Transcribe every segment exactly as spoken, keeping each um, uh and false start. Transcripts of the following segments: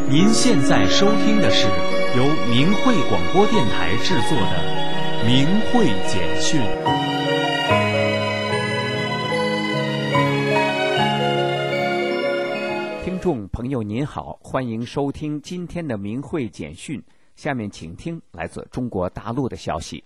您现在收听的是由明慧广播电台制作的《明慧简讯》。 听众朋友您好，欢迎收听今天的《明慧简讯》。下面请听来自中国大陆的消息。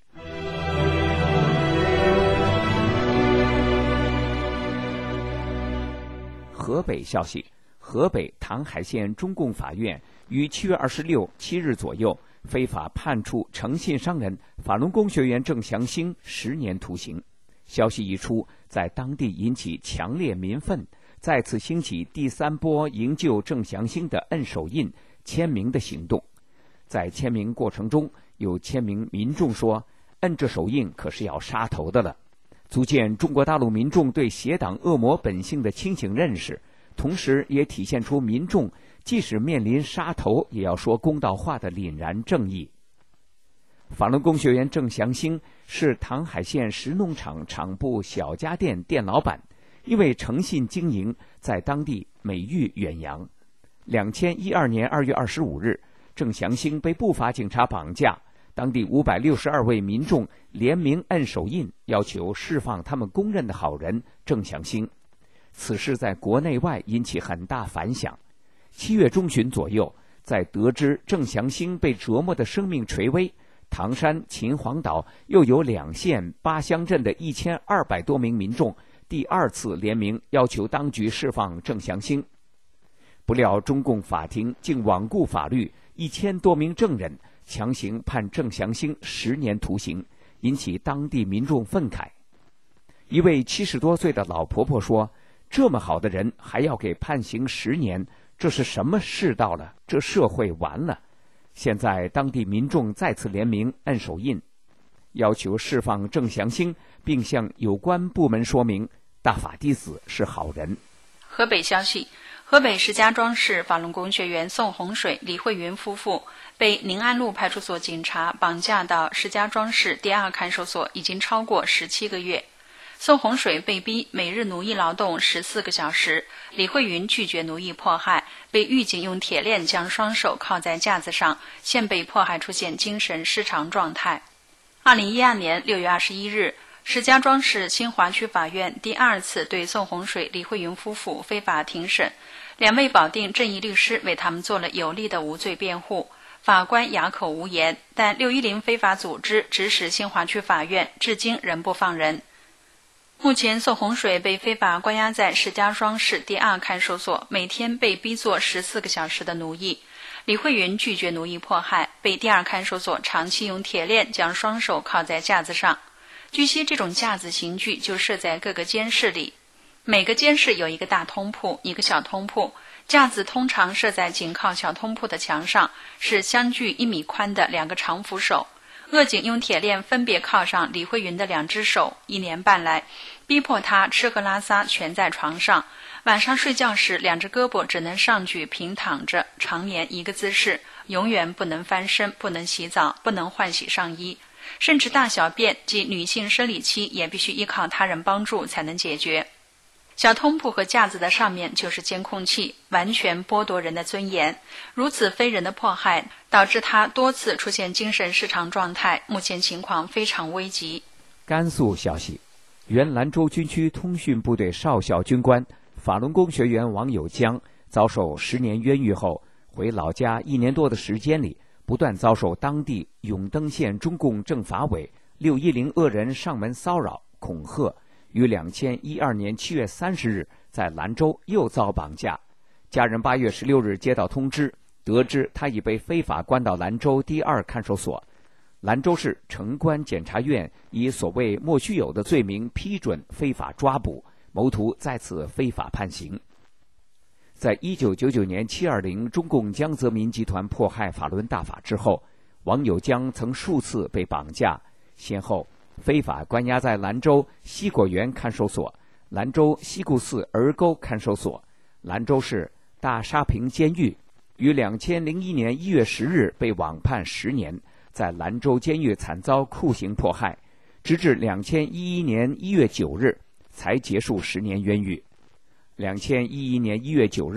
河北消息，河北唐海县中共法院于七月二十六、七日左右非法判处诚信商人法轮功学员郑祥兴十年徒刑。消息一出，在当地引起强烈民愤，再次兴起第三波营救郑祥兴的摁手印、签名的行动。在签名过程中，有签名民众说：“摁着手印可是要杀头的了。”足见中国大陆民众对邪党恶魔本性的清醒认识，同时也体现出民众即使面临杀头也要说公道话的凛然正义。法轮功学员郑祥兴是唐海县石农场厂部小家电店老板，因为诚信经营，在当地美誉远扬。两千一二年二月二十五日，郑祥兴被不法警察绑架，当地五百六十二位民众联名摁手印，要求释放他们公认的好人郑祥兴。此事在国内外引起很大反响。七月中旬左右，在得知郑祥兴被折磨的生命垂危，唐山、秦皇岛又有两县八乡镇的一千二百多名民众第二次联名要求当局释放郑祥兴。不料中共法庭竟罔顾法律，一千多名证人强行判郑祥兴十年徒刑，引起当地民众愤慨。一位七十多岁的老婆婆说：“这么好的人还要给判刑十年，这是什么世道了？这社会完了。”现在当地民众再次联名摁手印，要求释放郑祥兴，并向有关部门说明大法弟子是好人。 河北消息，河北石家庄市法轮功学员宋洪水、李慧云夫妇被宁安路派出所警察绑架到石家庄市第二看守所已经超过十七个月。宋洪水被逼每日奴役劳动十四个小时，李慧云拒绝奴役迫害，被狱警用铁链将双手铐在架子上，现被迫害出现精神失常状态。二零一二年六月二十一日，石家庄市新华区法院第二次对宋洪水、李慧云夫妇非法庭审，两位保定正义律师为他们做了有力的无罪辩护。法官哑口无言，但六一零非法组织指使新华区法院至今仍不放人。目前宋洪水被非法关押在石家庄市第二看守所，每天被逼做十四个小时的奴役。李慧云拒绝奴役迫害，被第二看守所长期用铁链将双手铐在架子上。据悉，这种架子刑具就设在各个监室里，每个监室有一个大通铺，一个小通铺，架子通常设在紧靠小通铺的墙上，是相距一米宽的两个长扶手。恶警用铁链分别铐上李慧云的两只手，一年半来，逼迫她吃喝拉撒全在床上。晚上睡觉时，两只胳膊只能上举平躺着，常年一个姿势，永远不能翻身，不能洗澡，不能换洗上衣，甚至大小便及女性生理期也必须依靠他人帮助才能解决。小通铺和架子的上面就是监控器，完全剥夺人的尊严。如此非人的迫害，导致他多次出现精神失常状态，目前情况非常危急。 甘肃消息，原兰州军区通讯部队少校军官、法轮功学员王友江遭受十年冤狱后，回老家一年多的时间里，不断遭受当地永登县中共政法委六一零恶人上门骚扰恐吓，于两千一二年七月三十日在兰州又遭绑架。家人八月十六日接到通知，得知他已被非法关到兰州第二看守所。兰州市城关检察院以所谓莫须有的罪名批准非法抓捕，谋图再次非法判刑。在一九九九年七二零中共江泽民集团迫害法轮大法之后，王友江曾数次被绑架，先后非法关押在兰州西果园看守所、兰州西固寺儿沟看守所、兰州市大沙坪监狱，于两千零一年一月十日被网判十年，在兰州监狱惨遭酷刑迫害，直至两千一一年一月九日才结束十年冤狱。两千一一年一月九日，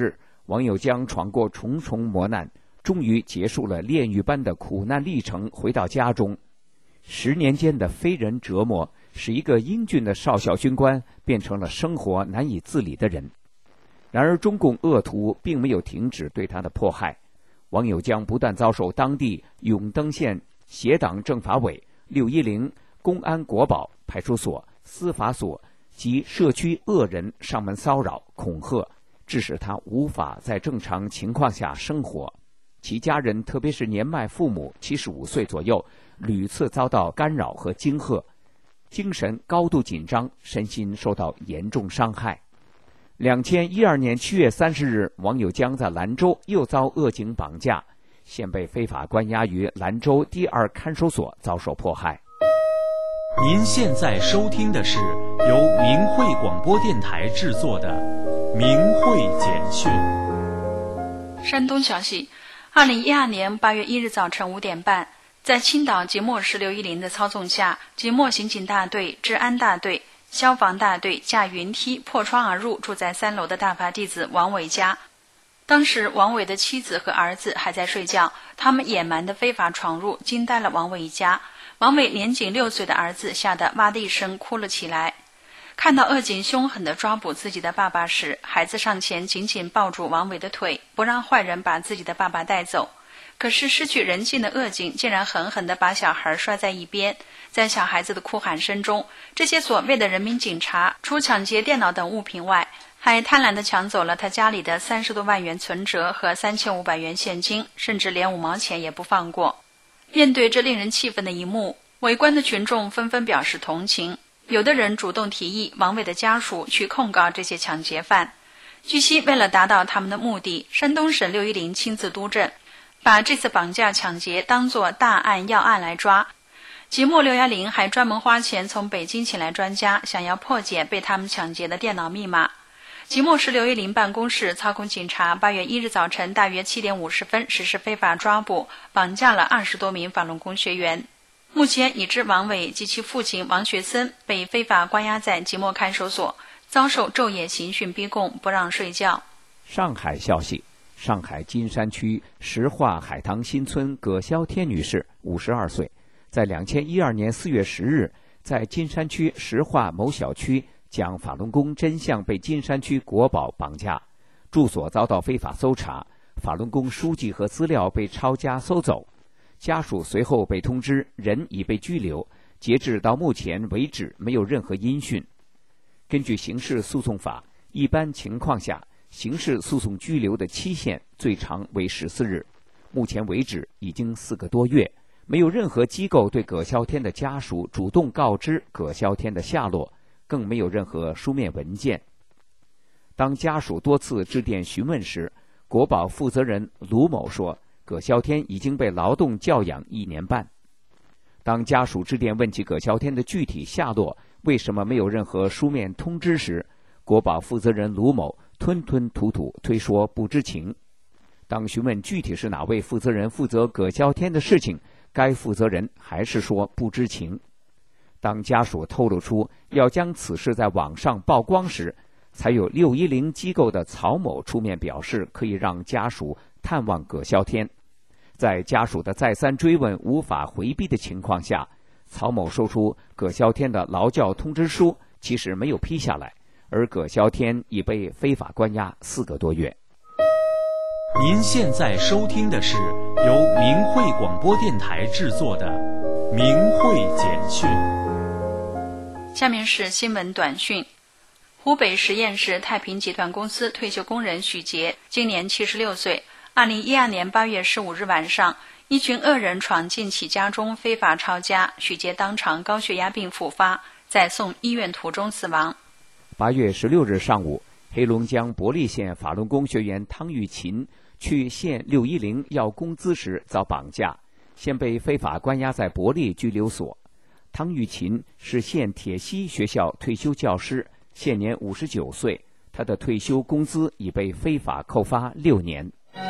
王有江闯过重重磨难，终于结束了炼狱般的苦难历程，回到家中。十年间的非人折磨，使一个英俊的少校军官变成了生活难以自理的人。然而中共恶徒并没有停止对他的迫害，王有江不但遭受当地永登县协党政法委、六一零公安国保派出所、司法所及社区恶人上门骚扰恐吓，致使他无法在正常情况下生活。其家人特别是年迈父母七十五岁左右，屡次遭到干扰和惊吓，精神高度紧张，身心受到严重伤害。两千一二年七月三十日，王有江在兰州又遭恶警绑架，现被非法关押于兰州第二看守所，遭受迫害。 您现在收听的是由明慧广播电台制作的《明慧简讯》。 山东消息，二零一二年八月一日早晨五点半，在青岛即墨市六一零的操纵下，即墨刑警大队、治安大队、消防大队驾云梯破窗而入住在三楼的大法弟子王伟家。当时王伟的妻子和儿子还在睡觉，他们野蛮的非法闯入，惊呆了王伟一家。王伟年仅六岁的儿子吓得哇的一声哭了起来。看到恶警凶狠地抓捕自己的爸爸时，孩子上前紧紧抱住王伟的腿，不让坏人把自己的爸爸带走。可是失去人性的恶警竟然狠狠地把小孩摔在一边。在小孩子的哭喊声中，这些所谓的人民警察除抢劫电脑等物品外，还贪婪地抢走了他家里的三十多万元存折和三千五百元现金，甚至连五毛钱也不放过。面对这令人气愤的一幕，围观的群众纷纷表示同情，有的人主动提议王伟的家属去控告这些抢劫犯。据悉，为了达到他们的目的，山东省六一零亲自督政，把这次绑架抢劫当作大案要案来抓。即墨六一零还专门花钱从北京请来专家，想要破解被他们抢劫的电脑密码。即墨市六一零办公室操控警察八月一日早晨大约七点五十分实施非法抓捕，绑架了二十多名法轮功学员。目前已知王伟及其父亲王学森被非法关押在即墨看守所，遭受昼夜刑讯逼供，不让睡觉。 上海消息，上海金山区石化海棠新村葛霄天女士五十二岁，在两千一二年四月十日，在金山区石化某小区将法轮功真相被金山区国保绑架，住所遭到非法搜查，法轮功书籍和资料被抄家搜走。家属随后被通知人已被拘留，截至到目前为止没有任何音讯。根据刑事诉讼法，一般情况下刑事诉讼拘留的期限最长为十四日，目前为止已经四个多月，没有任何机构对葛霄天的家属主动告知葛霄天的下落，更没有任何书面文件。当家属多次致电询问时，国保负责人卢某说，葛霄天已经被劳动教养一年半。当家属致电问起葛霄天的具体下落，为什么没有任何书面通知时，国保负责人卢某吞吞吐吐推说不知情。当询问具体是哪位负责人负责葛霄天的事情，该负责人还是说不知情。当家属透露出要将此事在网上曝光时，才有六一零机构的曹某出面表示可以让家属探望葛霄天。在家属的再三追问无法回避的情况下，曹某说出葛霄天的劳教通知书其实没有批下来，而葛霄天已被非法关押四个多月。 您现在收听的是由明慧广播电台制作的《明慧简讯》。 下面是新闻短讯。湖北十堰市太平集团公司退休工人许杰今年七十六岁。二零一二年八月十五日晚上，一群恶人闯进其家中非法抄家，许杰当场高血压病复发，在送医院途中死亡。 八月十六日上午，黑龙江博利县法轮功学员汤玉琴去县六一零要工资时遭绑架，现被非法关押在博利拘留所。汤玉琴是县铁西学校退休教师，现年五十九岁，他的退休工资已被非法扣发六年。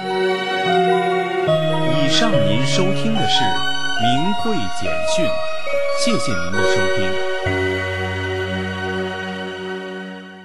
以上您收听的是明慧简讯，谢谢您的收听。